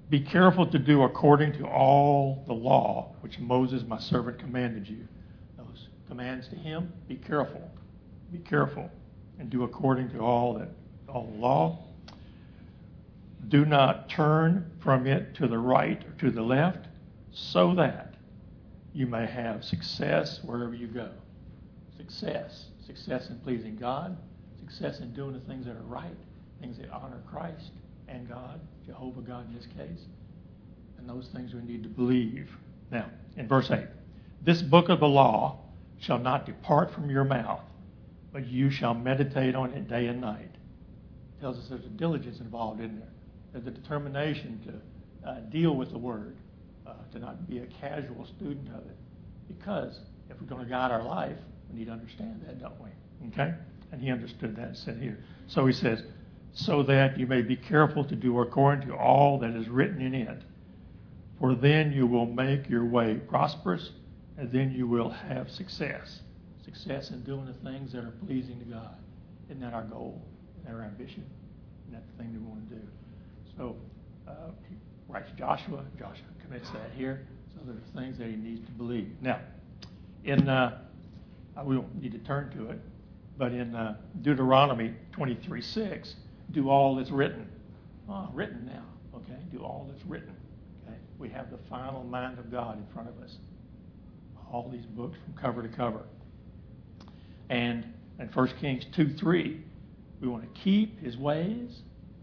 Be careful to do according to all the law which Moses my servant commanded you. Those commands to him, be careful, and do according to all the law. Do not turn from it to the right or to the left, so that you may have success wherever you go. Success in pleasing God, success in doing the things that are right, things that honor Christ and God, Jehovah God in this case, and those things we need to believe. Now, in verse 8, this book of the law shall not depart from your mouth, but you shall meditate on it day and night. It tells us there's a diligence involved in there. There's a determination to deal with the Word, to not be a casual student of it. Because if we're going to guide our life, we need to understand that, don't we? Okay? And he understood that and said here. So he says, so that you may be careful to do according to all that is written in it. For then you will make your way prosperous, and then you will have success. Success in doing the things that are pleasing to God. Isn't that our goal? Isn't that our ambition? Isn't that the thing that we want to do? So he writes Joshua. Joshua commits that here. So there are things that he needs to believe. Now, we don't need to turn to it, but in Deuteronomy 23:6, do all that's written. Written now, okay? Do all that's written. Okay? We have the final mind of God in front of us. All these books from cover to cover. And in 1 Kings 2:3, we want to keep his ways,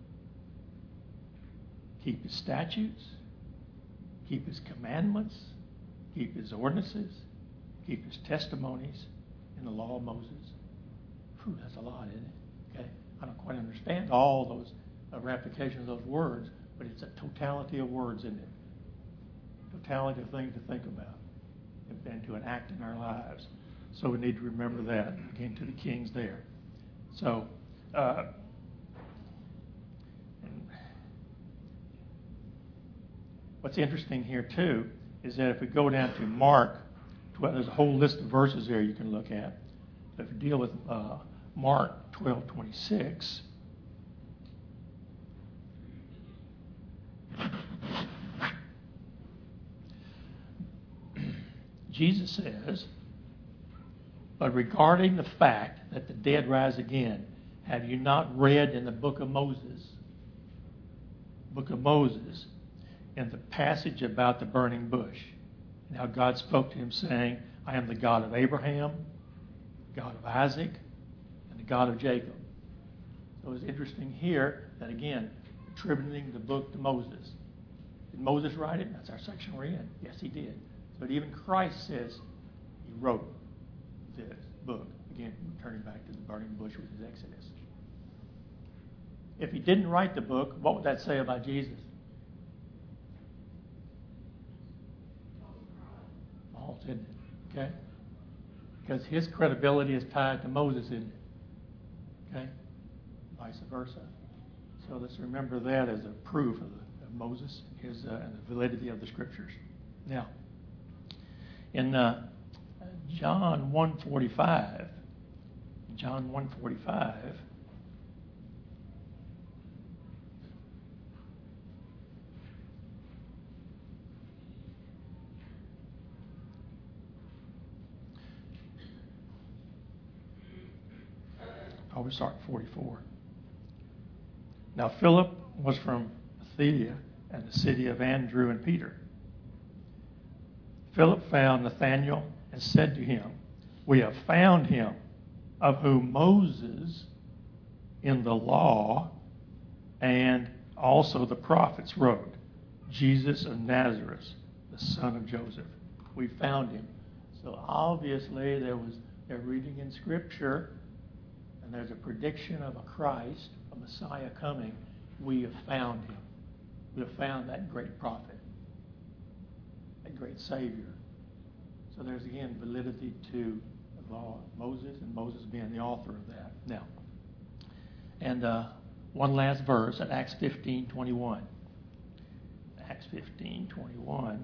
keep his statutes, keep his commandments, keep his ordinances, keep his testimonies in the law of Moses. Whew, that's a lot, isn't it? Okay, I don't quite understand all those ramifications of those words, but it's a totality of words, isn't it? Totality of things to think about and to enact in our lives. So we need to remember that, again, to the kings there. So, what's interesting here, too, is that if we go down to Mark 12, there's a whole list of verses there you can look at. But if you deal with Mark 12:26, Jesus says, but regarding the fact that the dead rise again, have you not read in the book of Moses, in the passage about the burning bush, and how God spoke to him saying, I am the God of Abraham, the God of Isaac, and the God of Jacob. So it's interesting here that, again, attributing the book to Moses. Did Moses write it? That's our section we're in. Yes, he did. But even Christ says he wrote this book. Again, turning back to the burning bush with his Exodus. If he didn't write the book, what would that say about Jesus? False, isn't it? Okay? Because his credibility is tied to Moses, isn't it? Okay? Vice versa. So let's remember that as a proof of Moses and the validity of the Scriptures. Now, in John 1:45, we start at 44. Now Philip was from Bethsaida and the city of Andrew and Peter. Philip found Nathanael and said to him, we have found him of whom Moses in the law and also the prophets wrote, Jesus of Nazareth, the son of Joseph. We found him. So obviously they're reading in Scripture, and there's a prediction of a Christ, a Messiah coming. We have found him. We have found that great prophet, that great Savior. So there's, again, validity to the law of Moses, and Moses being the author of that. Now, and one last verse at Acts 15:21. Acts 15:21.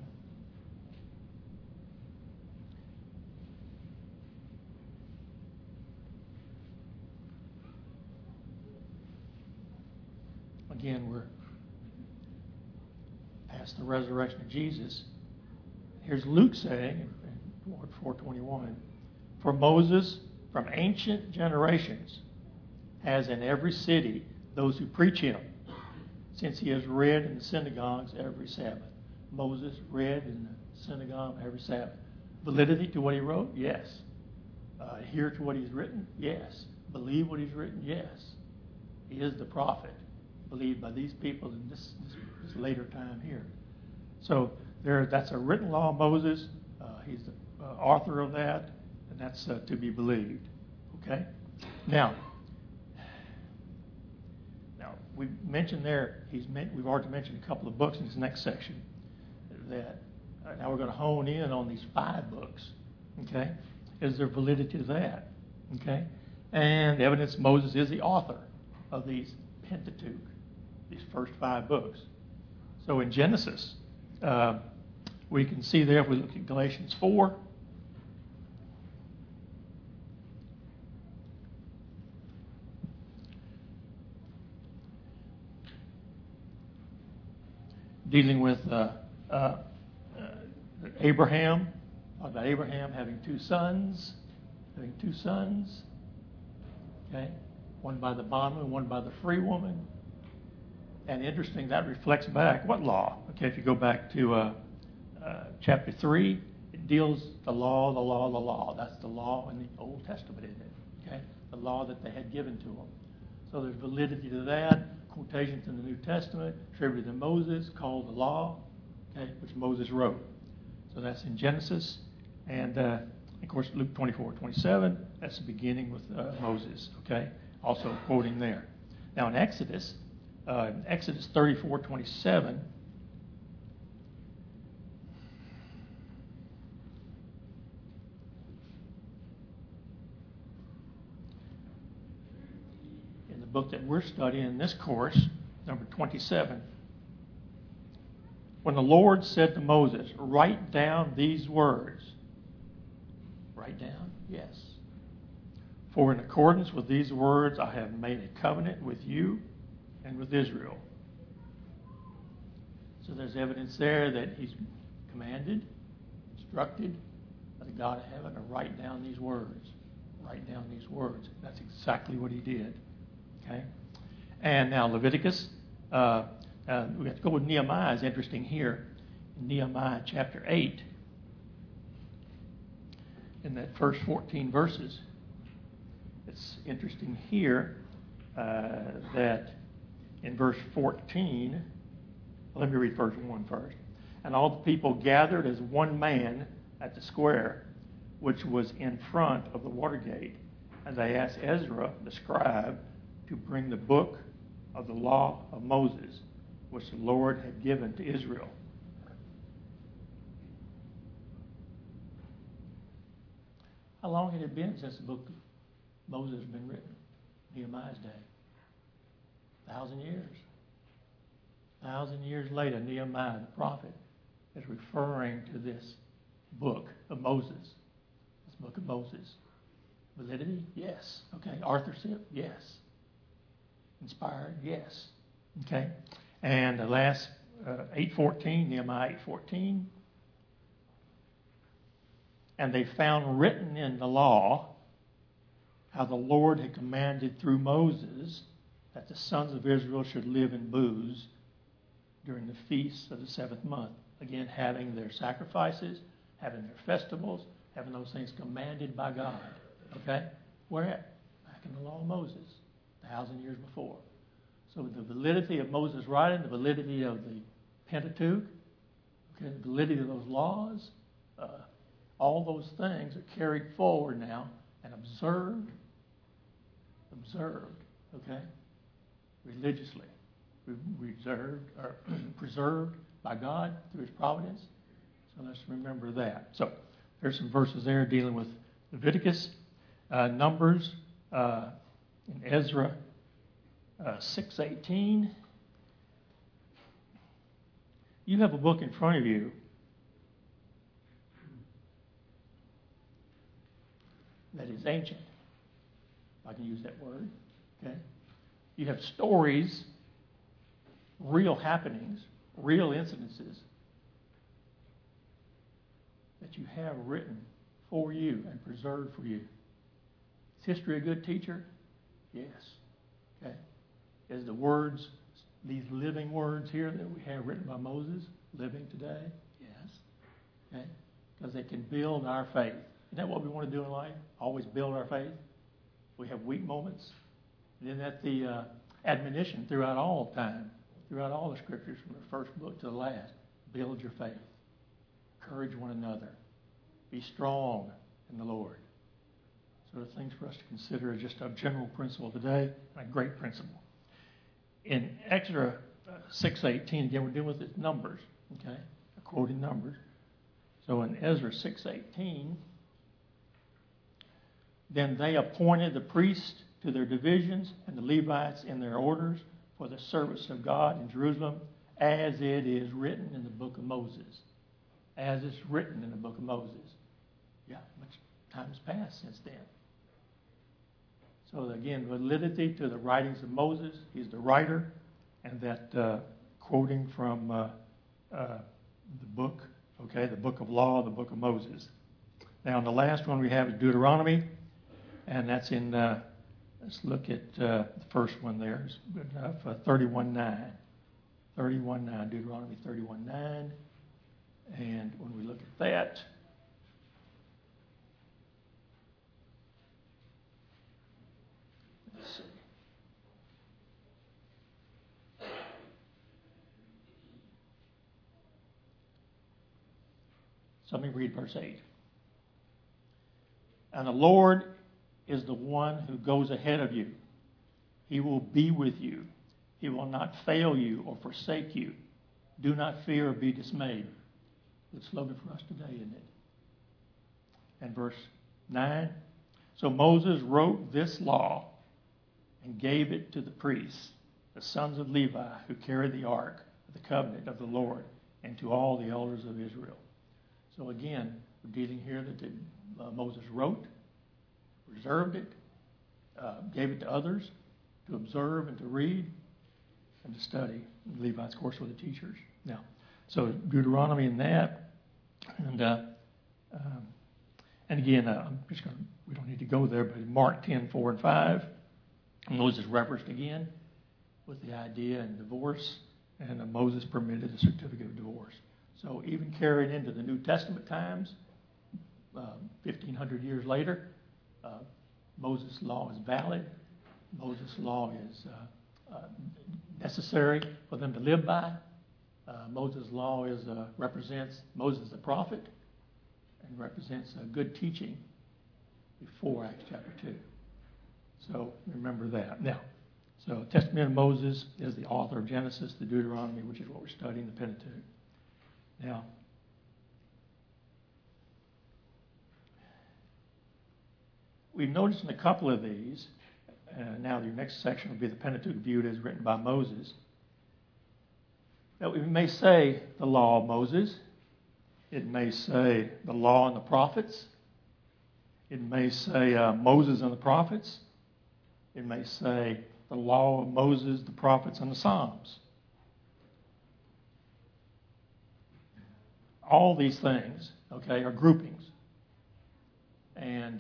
Again, we're That's the resurrection of Jesus. Here's Luke saying in 4:21, for Moses from ancient generations has in every city those who preach him, since he is read in the synagogues every Sabbath. Moses read in the synagogue every Sabbath. Validity to what he wrote? Yes. Adhere to what he's written? Yes. Believe what he's written? Yes. He is the prophet, believed by these people in this later time here. So that's a written law of Moses. He's the author of that, and that's to be believed. Okay? Now we mentioned there, we've already mentioned a couple of books in this next section. That now we're going to hone in on these 5 books. Okay? Is there validity to that? Okay? And the evidence Moses is the author of these Pentateuch, these first 5 books. So in Genesis, we can see there, if we look at Galatians 4, dealing with Abraham, about Abraham having 2 sons, okay, one by the bondwoman, one by the free woman. And interesting, that reflects back what law? Okay, if you go back to chapter 3, it deals the law. That's the law in the Old Testament, isn't it? Okay, the law that they had given to them. So there's validity to that. Quotations in the New Testament attributed to Moses, called the law, okay, which Moses wrote. So that's in Genesis. And, of course, Luke 24:27, that's the beginning with Moses, okay? Also quoting there. Now, in Exodus 34:27, in the book that we're studying in this course, number 27, when the Lord said to Moses, write down these words. Write down? Yes. For in accordance with these words I have made a covenant with you and with Israel. So there's evidence there that he's commanded, instructed by the God of heaven to write down these words. Write down these words. That's exactly what he did. Okay? And now Leviticus, we have to go with Nehemiah. It's interesting here. In Nehemiah chapter 8, in that first 14 verses, it's interesting here that in verse 14, let me read verse 1 first. And all the people gathered as one man at the square, which was in front of the water gate. And they asked Ezra, the scribe, to bring the book of the law of Moses, which the Lord had given to Israel. How long had it been since the book of Moses had been written? Nehemiah's day. 1,000 years. 1,000 years later, Nehemiah, the prophet, is referring to this book of Moses. This book of Moses. Validity? Yes. Okay. Authorship? Yes. Inspired? Yes. Okay. And the last 8:14, Nehemiah 8:14. And they found written in the law how the Lord had commanded through Moses that the sons of Israel should live in booths during the feasts of the 7th month. Again, having their sacrifices, having their festivals, having those things commanded by God. Okay? Where at? Back in the law of Moses, 1,000 years before. So the validity of Moses' writing, the validity of the Pentateuch, okay, the validity of those laws, all those things are carried forward now and observed, okay, religiously, preserved by God through His providence. So let's remember that. So there's some verses there dealing with Leviticus, Numbers, in Ezra 6:18. You have a book in front of you that is ancient, if I can use that word. Okay, you have stories, real happenings, real incidences that you have written for you and preserved for you. Is history a good teacher? Yes. Okay. Is the words, these living words here that we have written by Moses, living today? Yes. Okay. Because they can build our faith. Isn't that what we want to do in life? Always build our faith. We have weak moments. And isn't that the admonition throughout all time, throughout all the scriptures from the first book to the last? Build your faith. Encourage one another. Be strong in the Lord. So the things for us to consider is just a general principle today, and a great principle. In Exodus 6:18, again, we're dealing with its numbers, okay? Quoting numbers. So in Ezra 6:18, then they appointed the priests to their divisions and the Levites in their orders for the service of God in Jerusalem, as it is written in the book of Moses. As it's written in the book of Moses. Yeah, much time's passed since then. So again, validity to the writings of Moses. He's the writer, and that quoting from the book, okay, the book of law, the book of Moses. Now, the last one we have is Deuteronomy, and that's in, let's look at the first one there. It's good enough, 31:9. 31:9, Deuteronomy 31:9. And when we look at that, let's see. So let me read verse 8. And the Lord is the one who goes ahead of you. He will be with you. He will not fail you or forsake you. Do not fear or be dismayed. It's slogan for us today, isn't it? And verse 9. So Moses wrote this law and gave it to the priests, the sons of Levi, who carried the ark of the covenant of the Lord, and to all the elders of Israel. So again, we're dealing here that Moses wrote, preserved it, gave it to others to observe and to read and to study. The Levites, of course, were the teachers. Now, so Deuteronomy in that, and again, I'm just going to, we don't need to go there, but in Mark 10:4 and 5, Moses referenced again with the idea in divorce, and Moses permitted a certificate of divorce. So even carried into the New Testament times, 1,500 years later, Moses' law is valid. Moses' law is necessary for them to live by. Moses' law represents Moses the prophet and represents a good teaching before Acts chapter 2. So remember that. Now, so Testament of Moses is the author of Genesis, the Deuteronomy, which is what we're studying, the Pentateuch. Now, we've noticed in a couple of these, now the next section will be the Pentateuch viewed as written by Moses, that we may say the law of Moses. It may say the law and the prophets. It may say Moses and the prophets. It may say the law of Moses, the prophets, and the Psalms. All these things, okay, are groupings. And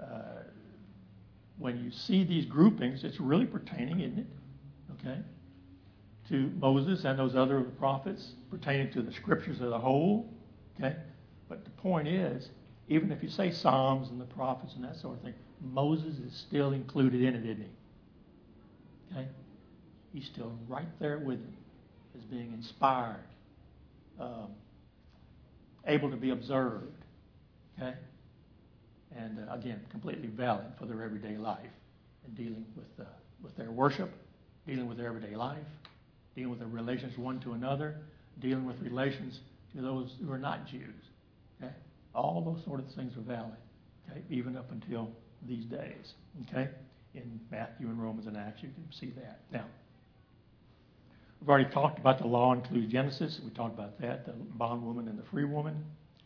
when you see these groupings, it's really pertaining, isn't it? Okay, to Moses and those other prophets, pertaining to the scriptures as a whole. Okay, but the point is, even if you say Psalms and the prophets and that sort of thing, Moses is still included in it, isn't he? Okay, he's still right there with him, as being inspired, able to be observed. Okay. And again, completely valid for their everyday life and dealing with their worship, dealing with their everyday life, dealing with their relations one to another, dealing with relations to those who are not Jews. Okay, all those sort of things are valid. Okay, even up until these days. Okay, in Matthew and Romans and Acts, you can see that. Now, we've already talked about the law includes Genesis. We talked about that, the bondwoman and the free woman.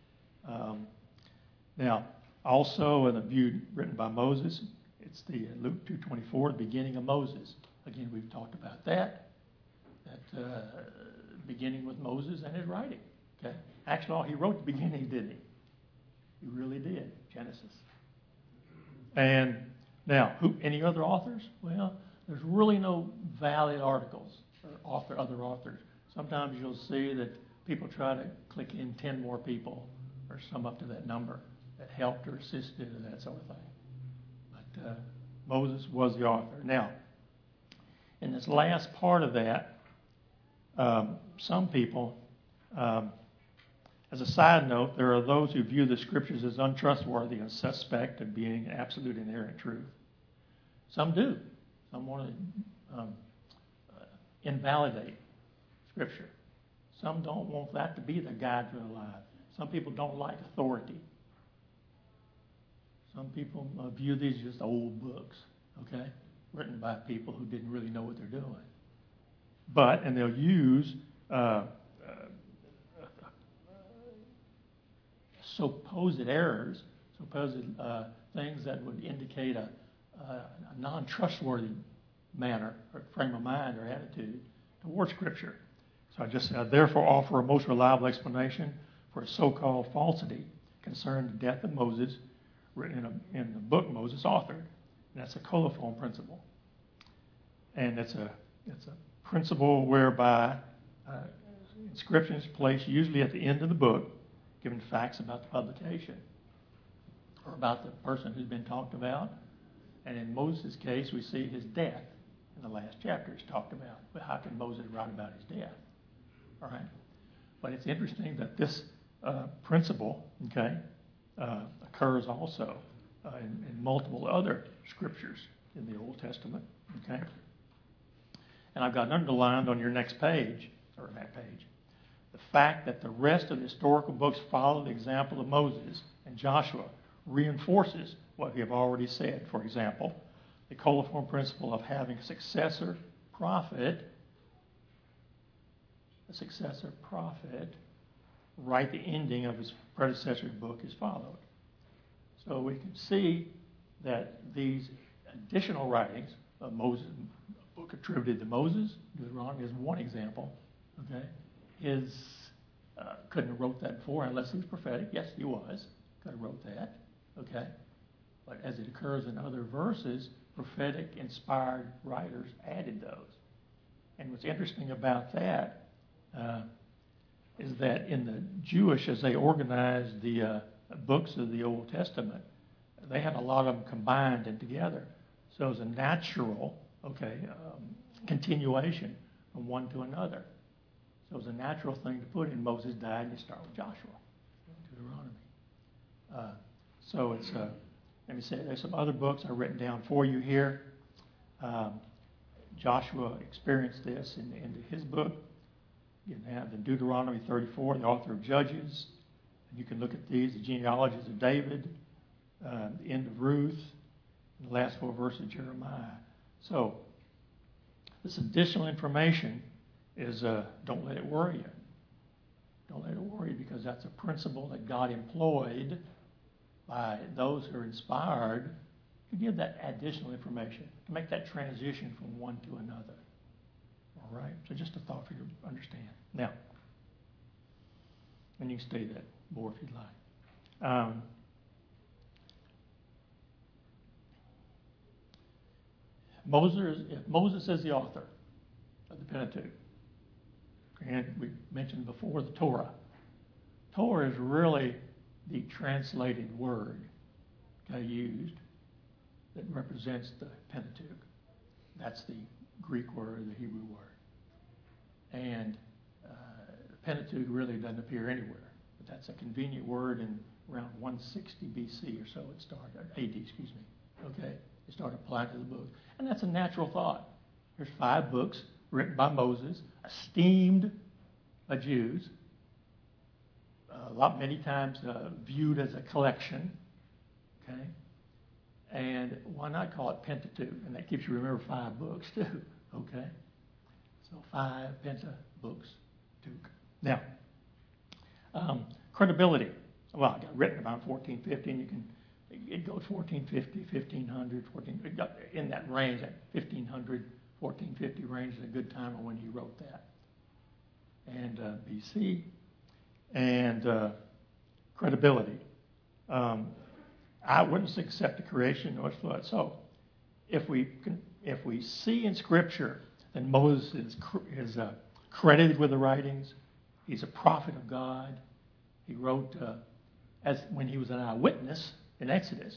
Now. Also, in the view written by Moses, it's the Luke 2:24, the beginning of Moses. Again, we've talked about that beginning with Moses and his writing. Okay? Actually, he wrote the beginning, didn't he? He really did, Genesis. And now, any other authors? Well, there's really no valid articles or other authors. Sometimes you'll see that people try to click in 10 more people or sum up to that number that helped or assisted or that sort of thing. But Moses was the author. Now, in this last part of that, some people, as a side note, there are those who view the Scriptures as untrustworthy and suspect of being absolute inerrant truth. Some do. Some want to invalidate Scripture. Some don't want that to be the guide to their life. Some people don't like authority. Some people view these as just old books, okay, written by people who didn't really know what they're doing. And they'll use supposed errors, supposed things that would indicate a non-trustworthy manner or frame of mind or attitude towards Scripture. So I just therefore offer a most reliable explanation for a so-called falsity concerning the death of Moses, written in the book Moses authored. And that's a colophon principle. And it's a principle whereby inscription is placed usually at the end of the book, giving facts about the publication or about the person who's been talked about. And in Moses' case, we see his death in the last chapter. It's talked about. But how can Moses write about his death? All right. But it's interesting that this principle, okay, occurs also in multiple other scriptures in the Old Testament. Okay. And I've got underlined on your next page, or that page, the fact that the rest of the historical books follow the example of Moses and Joshua reinforces what we have already said. For example, the colophon principle of having a successor prophet write the ending of his predecessor's book is followed. So we can see that these additional writings of Moses, a book attributed to Moses, Deuteronomy is one example. Okay, couldn't have wrote that before unless he was prophetic. Yes, he was. Could have wrote that. Okay, but as it occurs in other verses, prophetic inspired writers added those. And what's interesting about that is that in the Jewish, as they organized the books of the Old Testament, they had a lot of them combined and together. So it was a natural, continuation from one to another. So it was a natural thing to put in. Moses died, and you start with Joshua, Deuteronomy. So it's, let me say, there's some other books I've written down for you here. Joshua experienced this in his book. You can have in Deuteronomy 34, the author of Judges. And you can look at these, the genealogies of David, the end of Ruth, and the last 4 verses of Jeremiah. So this additional information is don't let it worry you. Don't let it worry you, because that's a principle that God employed by those who are inspired to give that additional information, to make that transition from one to another. All right? So just a thought for you to understand. Now, and you can study that more if you'd like. Moses is the author of the Pentateuch, and we mentioned before the Torah. Torah is really the translated word used that represents the Pentateuch. That's the Greek word, the Hebrew word. And the Pentateuch really doesn't appear anywhere. But that's a convenient word in around 160 BC or so it started, AD, excuse me. Okay? It started applying to the book. And that's a natural thought. There's 5 books written by Moses, esteemed by Jews, many times viewed as a collection. Okay? And why not call it Pentateuch? And that keeps you remember 5 books too. Okay? So 5 Pentabooks. Now, credibility. Well, I got written about 1450, and it goes 1450, 1500, in that range, that 1500, 1450 range is a good time of when he wrote that. and BC, and credibility. Eyewitnesses accept the creation or flood. So, if we see in Scripture that Moses is credited with the writings, he's a prophet of God. He wrote as when he was an eyewitness in Exodus.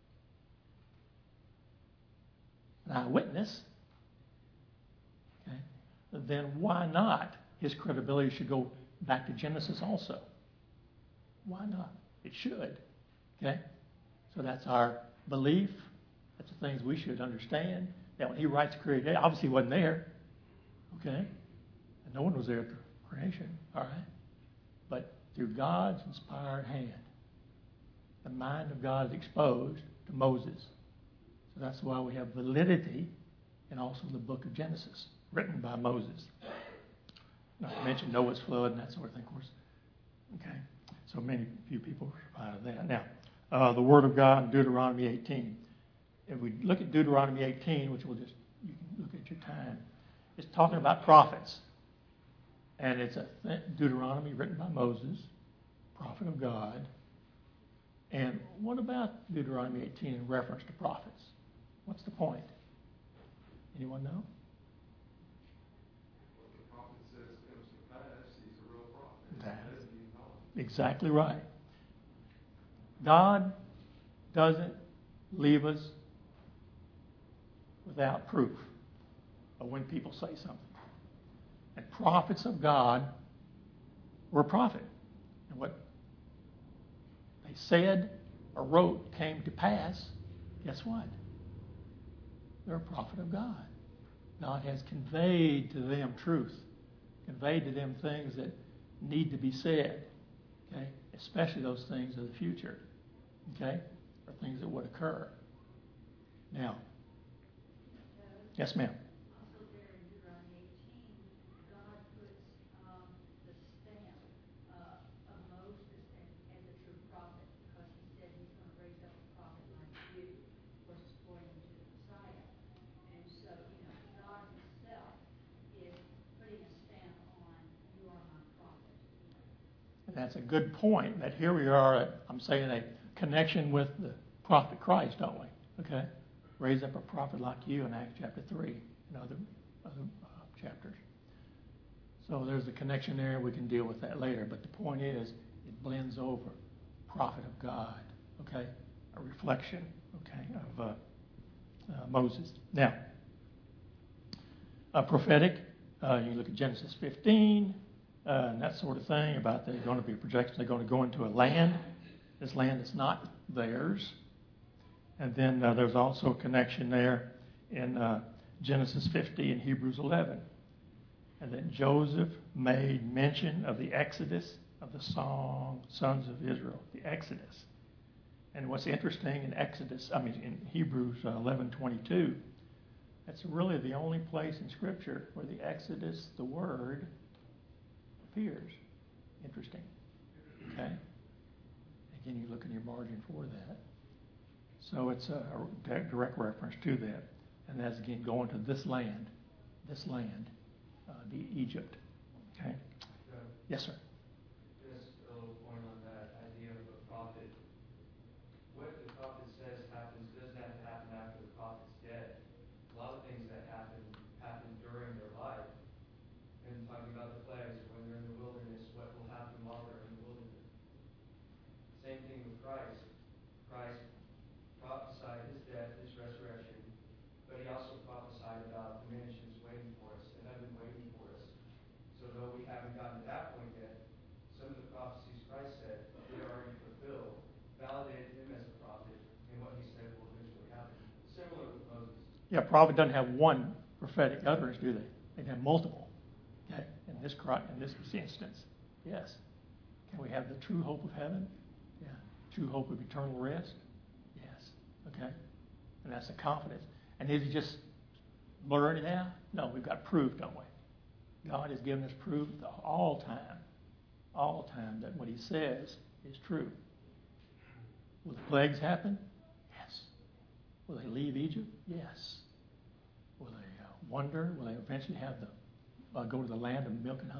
An eyewitness. Okay. Then why not? His credibility should go back to Genesis also. Why not? It should. Okay? So that's our belief. That's the things we should understand. That when he writes creation, obviously he wasn't there. Okay? And no one was there at the creation. All right? But through God's inspired hand, the mind of God is exposed to Moses. So that's why we have validity in also the book of Genesis, written by Moses. Not to mention Noah's flood and that sort of thing, of course. Okay? So few people reply to that. Now, the Word of God in Deuteronomy 18. If we look at Deuteronomy 18, which you can look at your time, it's talking about prophets. And it's a Deuteronomy written by Moses, prophet of God. And what about Deuteronomy 18 in reference to prophets? What's the point? Anyone know? What the prophet says comes to pass, he's a real prophet. That's exactly right. God doesn't leave us without proof of when people say something. And prophets of God were a prophet. And what they said or wrote came to pass, guess what? They're a prophet of God. God has conveyed to them truth, conveyed to them things that need to be said, okay? Especially those things of the future, okay? Or things that would occur. Now, yes, ma'am. Also there in Deuteronomy 18, God puts the stamp of Moses as a true prophet because he said he's going to raise up a prophet like you, of course, pointing to the Messiah. And so, God himself is putting a stamp on, you are my prophet. And that's a good point, that here we are, I'm saying a connection with the prophet Christ, don't we? Okay? Raise up a prophet like you in Acts chapter 3 and other chapters. So there's a connection there. We can deal with that later. But the point is, it blends over. Prophet of God, okay? A reflection, okay, of Moses. Now, prophetic, you look at Genesis 15 and that sort of thing about they're going to be projected. They're going to go into a land. This land is not theirs. And then there's also a connection there in Genesis 50 and Hebrews 11. And then Joseph made mention of the exodus of the sons of Israel, the exodus. And what's interesting in Hebrews 11:22, that's really the only place in Scripture where the exodus, the word, appears. Interesting. Okay? Again, you look in your margin for that. So it's a direct reference to that. And that's, again, going to this land, the Egypt. Okay? Yes, sir. Just a little point on that idea of a prophet. What the prophet says happens doesn't have to happen after the prophet's dead. A lot of things that happen during their life. And talking about the plagues, when they're in the wilderness, what will happen while they're in the wilderness. Same thing with Christ. Christ prophesied his death, his resurrection, but he also prophesied about the mansions waiting for us, the heaven waiting for us. So though we haven't gotten to that point yet, some of the prophecies Christ said, they are already fulfilled, validated him as a prophet, and what he said will eventually happen. Similar with Moses. Yeah, prophet doesn't have one prophetic utterance, do they? They have multiple. Okay? In this instance, yes. Can we have the true hope of heaven? Yeah. True hope of eternal rest? Yes. Okay? And that's the confidence. And is he just blurring it out? No, we've got proof, don't we? God has given us proof all time, that what he says is true. Will the plagues happen? Yes. Will they leave Egypt? Yes. Will they wander? Will they eventually have go to the land of milk and honey?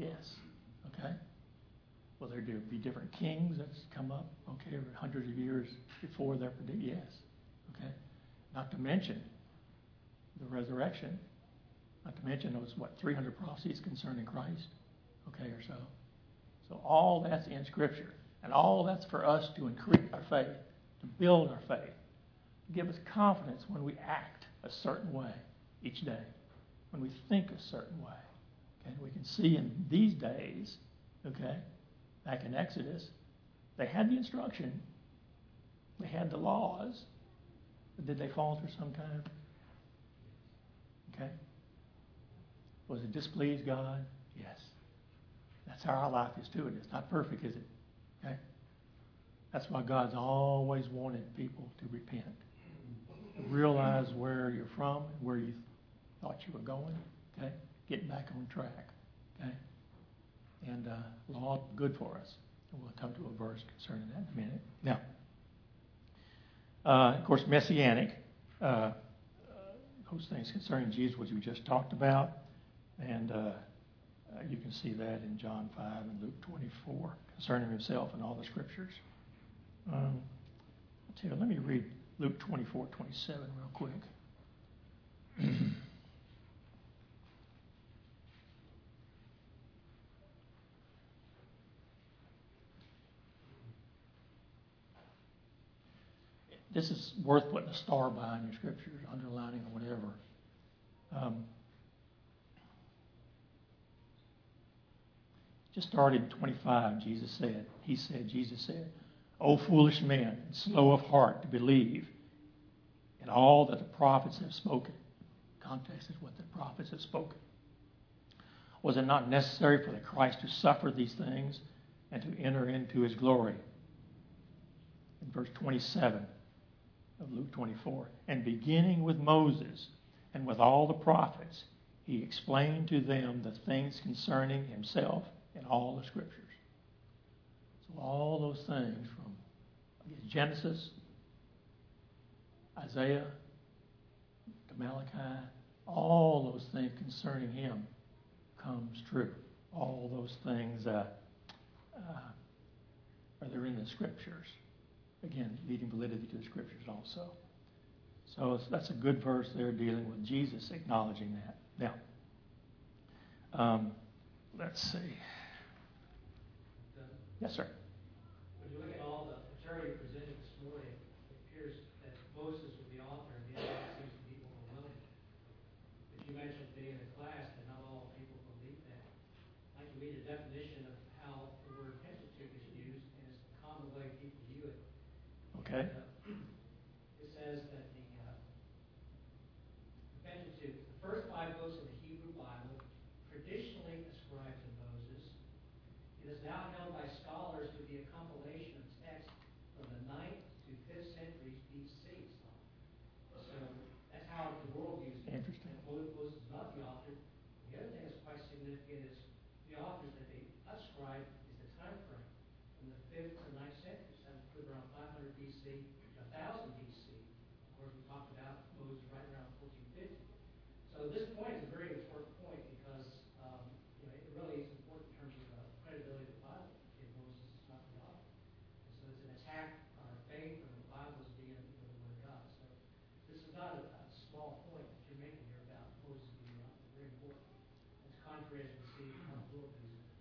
Yes. Okay? Will there be different kings that's come up, okay, over hundreds of years before their prediction? Yes. Okay? Not to mention the resurrection. Not to mention those, 300 prophecies concerning Christ, okay, or so. So all that's in Scripture. And all that's for us to increase our faith, to build our faith, to give us confidence when we act a certain way each day, when we think a certain way. Okay? We can see in these days, okay, back in Exodus, they had the instruction, they had the laws, but did they falter sometime? Okay? Was it displeased God? Yes. That's how our life is too. It's not perfect, is it? Okay? That's why God's always wanted people to repent. Realize where you're from, where you thought you were going. Okay? Get back on track. Okay? And law good for us. And we'll come to a verse concerning that in a minute. Now, of course, messianic. Those things concerning Jesus, which we just talked about. And you can see that in John 5 and Luke 24 concerning himself and all the scriptures. I'll tell you, let me read Luke 24:27 real quick. This is worth putting a star by in your scriptures, underlining or whatever. Just started in 25, Jesus said, O foolish men, slow of heart to believe in all that the prophets have spoken. Context is what the prophets have spoken. Was it not necessary for the Christ to suffer these things and to enter into his glory? In verse 27 of Luke 24, and beginning with Moses and with all the prophets, he explained to them the things concerning himself in all the scriptures. So all those things from Genesis, Isaiah, to Malachi, all those things concerning him comes true. All those things are there in the scriptures. Again, leading validity to the scriptures also. So that's a good verse there dealing with Jesus, acknowledging that. Now, let's see. Yes, sir. When you look at all the material presented this morning, it appears that Moses was the author, and the other seems to be overwhelming. But you mentioned being in a class that not all people believe that. I can read a definition of how the word Pentateuch is used, and it's the common way people view it. Okay. And, it says that the Pentateuch, the first 5 books of the Hebrew Bible, traditionally ascribed to Moses. It is now held by scholars to be a compilation of texts from the 9th to 5th centuries BC. So that's how the world views it. Interesting. Moses is not the author. The other thing that's quite significant is the authors that they ascribe is the time frame from the 5th to 9th century. So that would put around 500 BC to 1000 BC. Of course, we talked about Moses right around 1450. So this point is a very important point because it really is important in terms of credibility of the Bible. If Moses is not the author, and so it's an attack on our faith and the Bible as being the Word of God. So this is not a small point that you're making here about Moses being the author. Very important. It's contrary as we see how the world views it.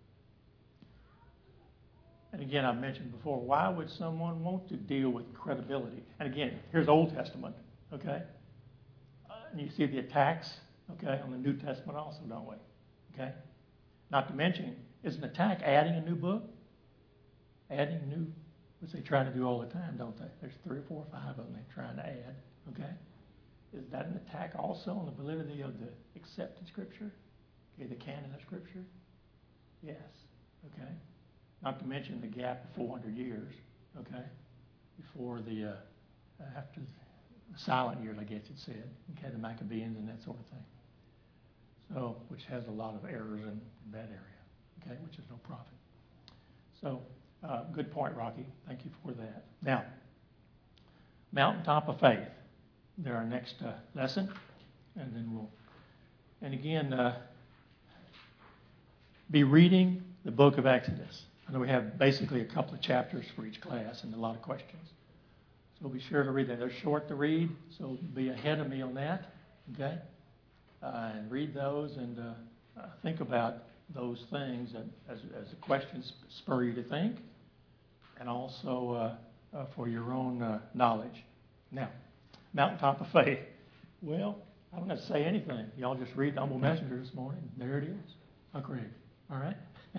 And again, I mentioned before, why would someone want to deal with credibility? And again, here's Old Testament, okay? And you see the attacks, okay, on the New Testament also, don't we? Okay? Not to mention, is an attack adding a new book? Adding new, which they try to do all the time, don't they? There's 3 or 4 or 5 of them they're trying to add, okay? Is that an attack also on the validity of the accepted Scripture? Okay, the canon of Scripture? Yes, okay? Not to mention the gap of 400 years, okay, before the, after the silent years, I guess it said, okay, the Maccabees and that sort of thing. So, which has a lot of errors in that area, okay, which is no profit. So, good point, Rocky. Thank you for that. Now, mountaintop of faith. They're our next lesson, and then and again, be reading the book of Exodus. I know we have basically a couple of chapters for each class and a lot of questions. So be sure to read that. They're short to read, so be ahead of me on that, okay? And read those and think about those things as the questions spur you to think, and also for your own knowledge. Now, Mountaintop of Faith. Well, I don't have to say anything. Y'all just read the Humble Messenger this morning. There it is. Agreed. All right?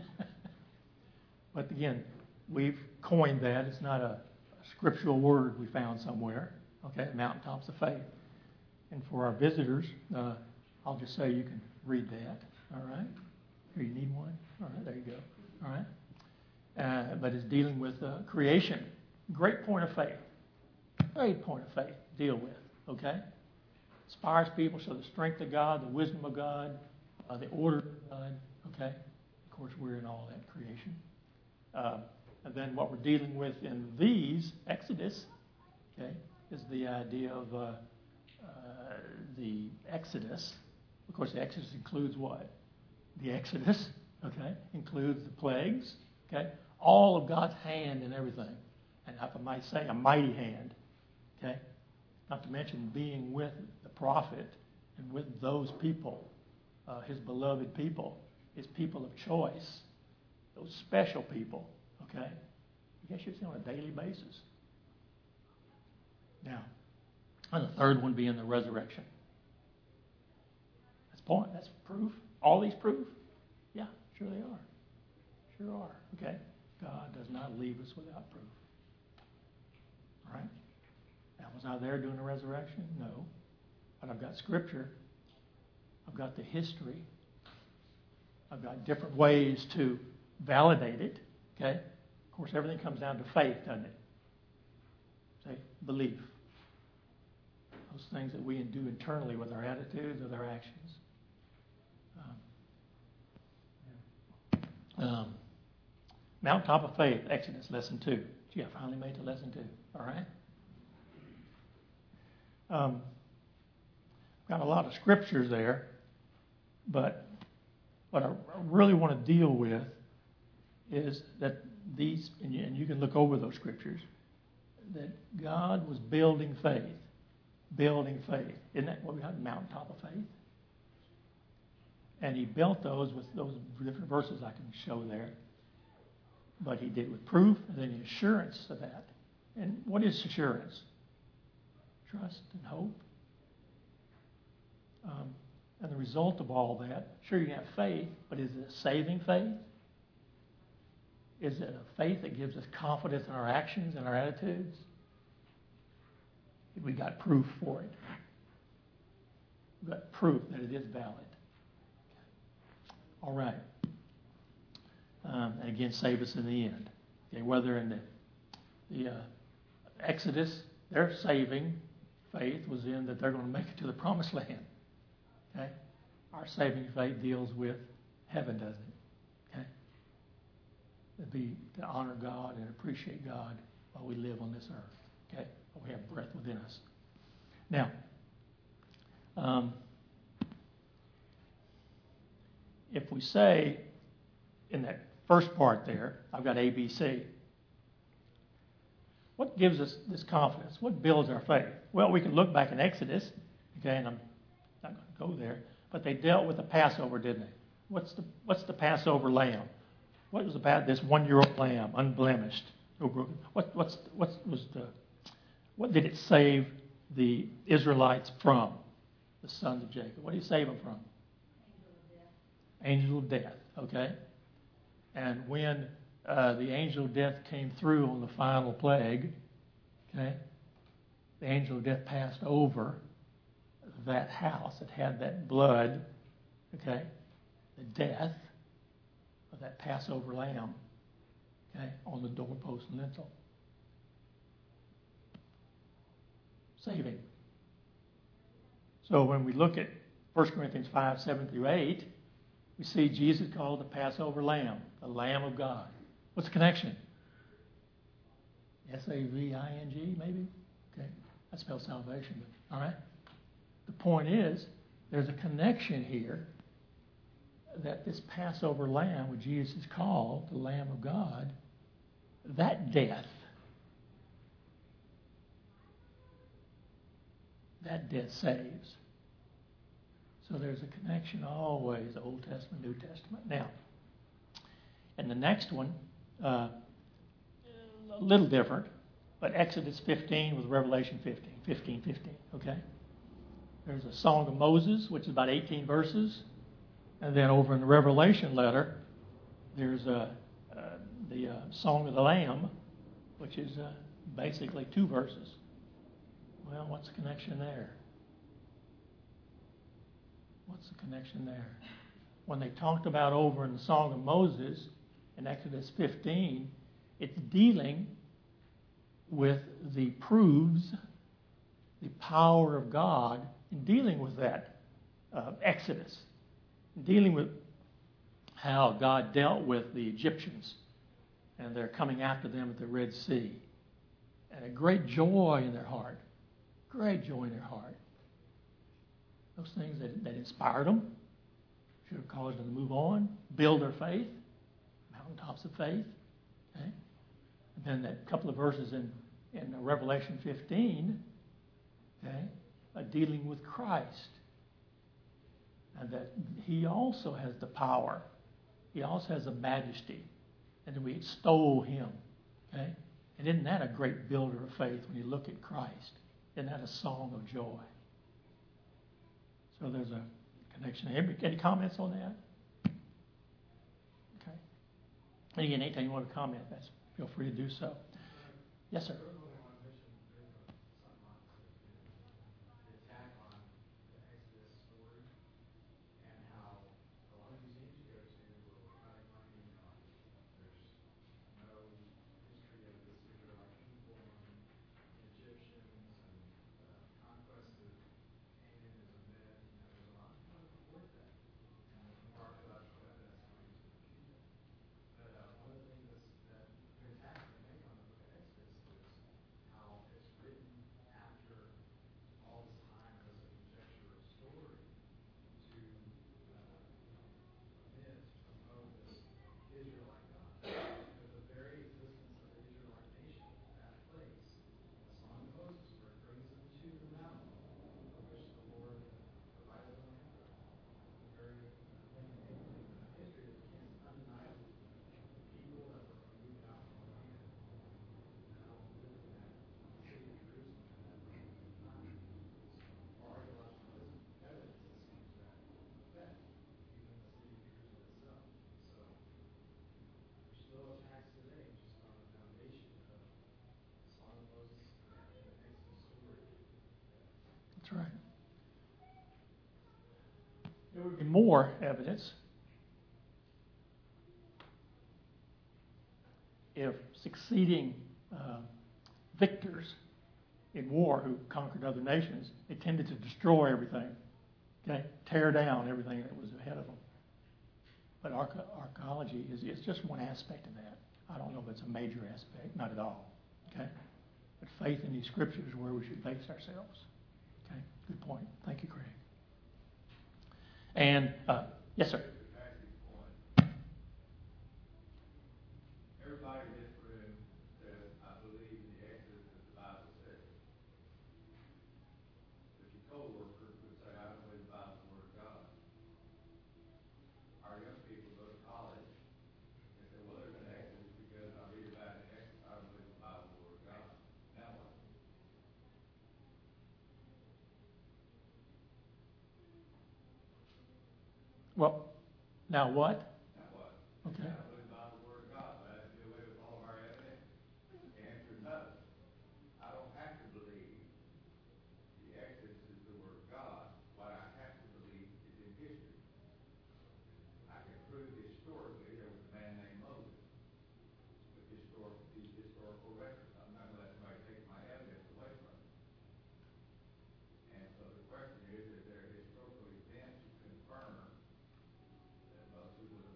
But again, we've coined that. It's not a scriptural word we found somewhere. Okay? Mountaintops of Faith. And for our visitors, I'll just say you can read that. All right? Here, you need one? All right, there you go. All right? But it's dealing with creation. Great point of faith. Great point of faith to deal with. Okay? Inspires people, show the strength of God, the wisdom of God, the order of God. Okay? Of course, we're in all that creation. And then what we're dealing with in these, Exodus, okay, is the idea of the Exodus. Of course, the Exodus includes what? The Exodus, okay, includes the plagues, okay, all of God's hand in everything. And if I might say, a mighty hand, okay, not to mention being with the prophet and with those people, his beloved people, his people of choice, those special people, okay? I guess you'd say on a daily basis. Now, and the third one being the resurrection. That's proof. All these proof? Yeah, sure they are. Sure are. Okay? God does not leave us without proof. All right? Now, was I there during the resurrection? No. But I've got Scripture. I've got the history. I've got different ways to validate it. Okay? Of course, everything comes down to faith, doesn't it? Say, belief. Those things that we do internally with our attitudes, with our actions. Mountaintop of Faith, Exodus, Lesson 2. Gee, I finally made to Lesson 2. All right? Got a lot of scriptures there, but what I really want to deal with is that these, and you can look over those scriptures, that God was building faith. Building faith. Isn't that what we have? Mountaintop of Faith? And he built those with those different verses I can show there. But he did it with proof and then the assurance of that. And what is assurance? Trust and hope. And the result of all that, sure you can have faith, but is it a saving faith? Is it a faith that gives us confidence in our actions and our attitudes? We got proof for it. We've got proof that it is valid. All right. And again, save us in the end. Okay, whether in the Exodus, their saving faith was in that they're going to make it to the promised land. Okay? Our saving faith deals with heaven, doesn't it? Okay? To honor God and appreciate God while we live on this earth. Okay? While we have breath within us. Now, if we say in that first part there, I've got A, B, C. What gives us this confidence? What builds our faith? Well, we can look back in Exodus, okay, and I'm not going to go there, but they dealt with the Passover, didn't they? What's the Passover lamb? What was about this 1-year-old lamb, unblemished? What did it save the Israelites from? The sons of Jacob. What did he save them from? Angel of death. Okay? And when the angel of death came through on the final plague, okay, the angel of death passed over that house that had that blood, okay, the death of that Passover lamb, okay, on the doorpost and lintel. Saving. So when we look at 1 Corinthians 5, 7 through 8, we see Jesus called the Passover lamb, the Lamb of God. What's the connection? S-A-V-I-N-G, maybe? Okay, that spells salvation. But, all right? The point is, there's a connection here that this Passover lamb, which Jesus is called the Lamb of God, that death saves. So there's a connection always, Old Testament, New Testament. Now, and the next one, a little different, but Exodus 15 with Revelation 15, okay? There's a Song of Moses, which is about 18 verses. And then over in the Revelation letter, there's the Song of the Lamb, which is basically 2 verses. Well, what's the connection there? What's the connection there? When they talked about over in the Song of Moses in Exodus 15, it's dealing with the proofs, the power of God in dealing with that Exodus, dealing with how God dealt with the Egyptians and they're coming after them at the Red Sea. And a great joy in their heart. Great joy in their heart. Those things that inspired them should have caused them to move on, build their faith, mountaintops of faith. Okay? And then that couple of verses in Revelation 15, okay, dealing with Christ. And that he also has the power. He also has the majesty. And that we extol him. Okay? And isn't that a great builder of faith when you look at Christ? Isn't that a song of joy? So there's a connection. Any comments on that? Okay. And again, anytime you want to comment, feel free to do so. Yes, sir. That's right. There would be more evidence if succeeding victors in war who conquered other nations, they tended to destroy everything, okay, tear down everything that was ahead of them. But archaeology is just one aspect of that. I don't know if it's a major aspect, not at all. Okay, but faith in these scriptures is where we should base ourselves. Okay, good point. Thank you, Craig. And yes, sir. Everybody in this room says, I believe in the Exodus that the Bible says. But your co-worker would say, I don't believe the Bible is the Word of God. Our young people go to college and say, well, there's an Exodus because I read about it in Exodus. I don't believe the Bible is the Word of God. Now what? Well, now what? Now what? Okay. I don't believe the Bible is the Word of God, but I have to do away with all of our evidence. The answer is no. I don't have to believe the Exodus is the Word of God. What I have to believe is in history. I can prove historically there was a man named Moses with these historical records. I'm not going to let somebody take my evidence away from me. And so the question is there historical events to confirm that Moses was a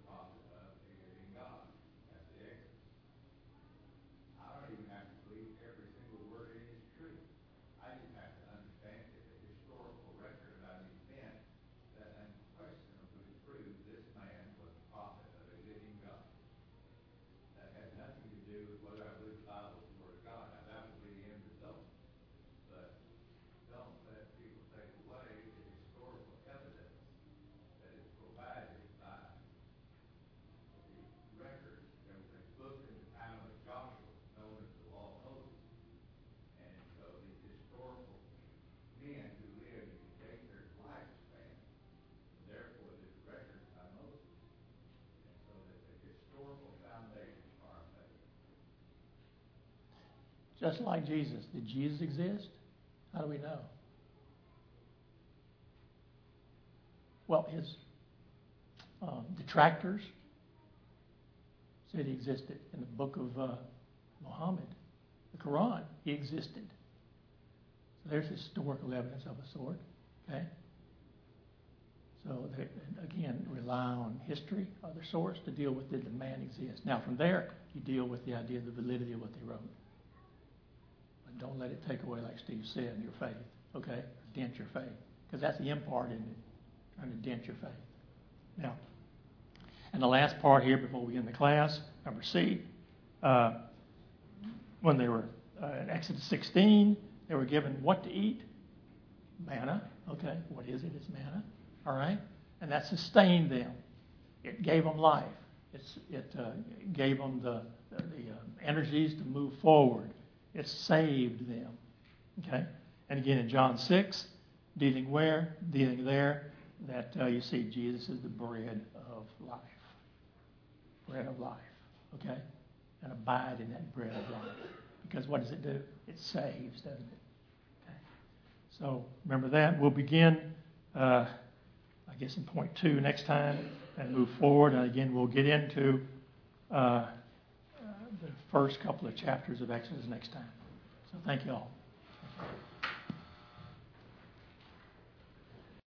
just like Jesus. Did Jesus exist? How do we know? Well, his detractors said he existed. In the book of Muhammad, the Quran, he existed. So there's historical evidence of a sort. Okay? So they, again, rely on history, other source, to deal with did the man exist. Now from there, you deal with the idea of the validity of what they wrote. But don't let it take away, like Steve said, your faith. Okay? Or dent your faith. Because that's the end part, isn't it? Trying to dent your faith. Now, and the last part here before we end the class, number C, when they were in Exodus 16, they were given what to eat? Manna. Okay, what is it? It's manna. All right? And that sustained them. It gave them life. It gave them the energies to move forward. It saved them. Okay? And again in John 6, dealing where? Dealing there, that you see Jesus is the bread of life. Bread of life. Okay? And abide in that bread of life. Because what does it do? It saves, doesn't it? Okay. So remember that. We'll begin, I guess, in point 2 next time and move forward. And again, we'll get into the first couple of chapters of Exodus next time. So thank you all.